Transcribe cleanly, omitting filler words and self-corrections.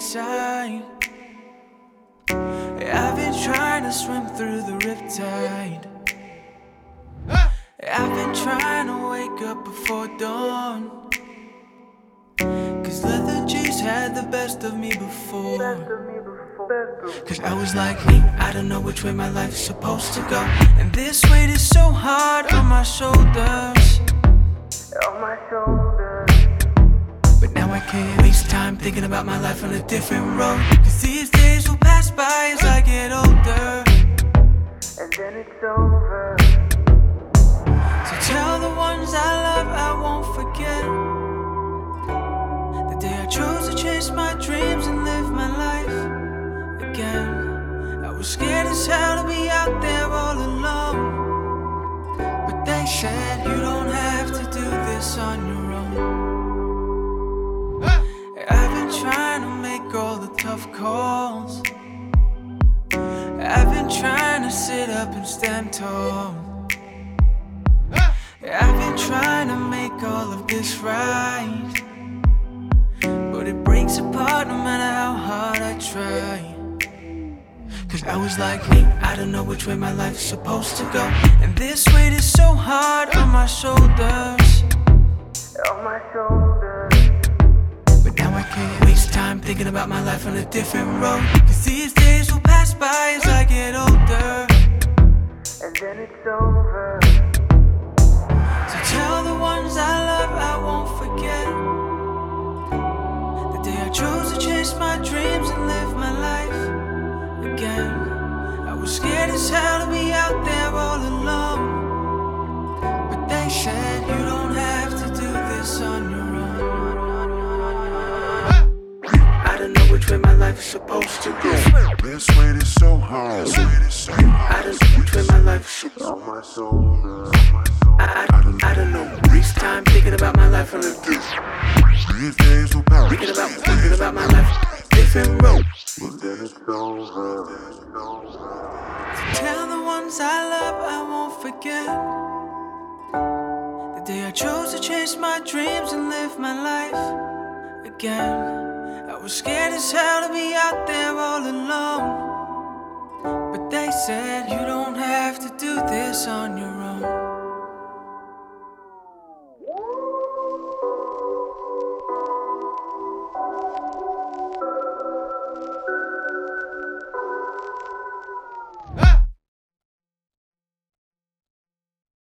inside. I've been trying to swim through the riptide. I've been trying to wake up before dawn, cause lethargy's had the best of me before. Cause I was like me, I don't know which way my life is supposed to go, and this weight is so hard on my shoulders. But now I can't waste time thinking about my life on a different road, cause these days will pass by as I get older, and then it's over. So tell the ones I love I won't forget the day I chose to chase my dreams and live my life again. I was scared as hell to be out there all alone, but they said you don't have to do this on your own. I've been trying to make all the tough calls. I've been trying to sit up and stand tall. I've been trying to make all of this right, but it breaks apart no matter how hard I try. Cause I was like me, I don't know which way my life is supposed to go, and this weight is so hard on my shoulders. But now I can't waste time thinking about my life on a different road, cause these days will pass by as I get older, and then it's over. So tell the ones I love I won't forget the day I chose to chase my dreams and live my life again. I was scared as hell to be out there all alone, but they said you don't have to do this on your own. I don't know which way my life is supposed to go. This weight is so hard. I don't know which way my life is supposed to go. I don't know. Waste time thinking about my life on a different. These days will pass. Thinking about my life, different road. But then it's over. Tell the ones I love I won't forget the day I chose to chase my dreams and live my life again. I was scared as hell to be out there all alone, but they said you don't have to do this on your own.